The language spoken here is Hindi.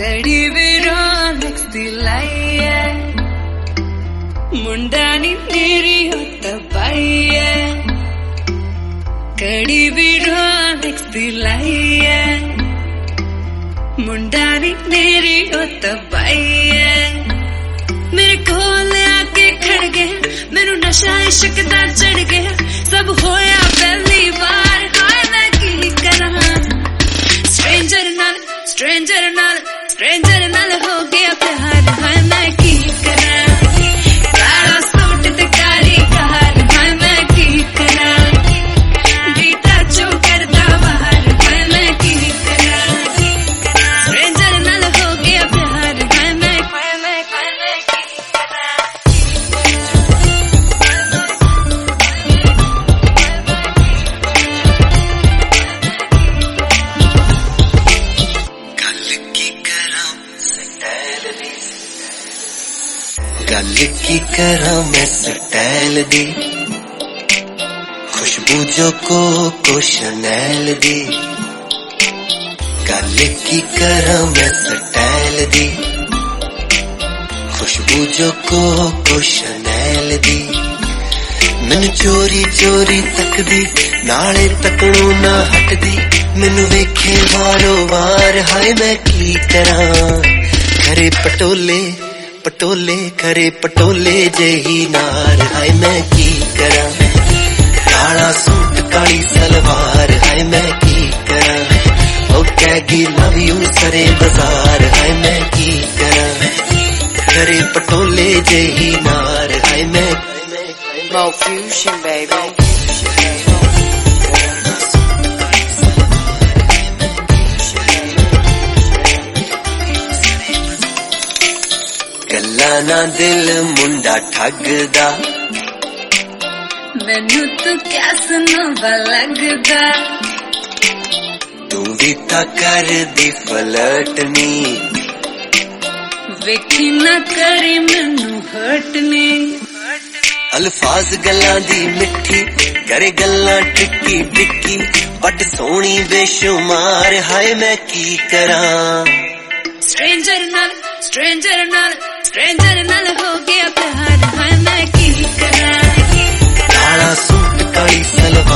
कड़ी विरोध दिलाइए मुंडा नी मेरी होत बाइए कड़ी विरोध दिलाइए मुंडा नी मेरी होत बाइए मेरे कोल आके खड़ गया मैनू नशा इश्क दा चढ़ गया सब होया पहली बार हाय मैं की करा स्ट्रेंजर नाल हो गया प्यार हाय मैं की करा काला सूट ते काली कार हाय मैं की करा बीता चो करदा बाहर हाय मैं की करा स्ट्रेंजर नाल हो गया प्यार हाय मैं गल की करा मैं स्टाइल दी खुशबू जो को शनैल दी गल की करा मैं स्टाइल दी खुशबू जो को शनैल दी मैनू चोरी चोरी तकदी नाले तकणों ना हटदी मैनू वेखे वारो वार हाय मैं की करा खरे पटोले खरे पटोले जेही नार हाय मैं की करा काला सूट काली सलवार हाय मैं की करा ओ कैगी लव यू सरे बाजार हाय मैं की करा खरे पटोले जेही नार हाय मैं Mo Fusion baby गल्ला ना दिल मुंडा ठगदा मैनू तू क्या सुनवा लगदा तू भी ता कर दी फलटनी वेखी ना करे मैनू हटने अल्फाज गल्ला दी मिठी करे गल्ला टिक्की टिक्की बड़ सोहनी बेशुमार हाय मैं की करा स्ट्रेंजर नाल हो गया प्यार हाय मैं की करा काला सूट काली सलवार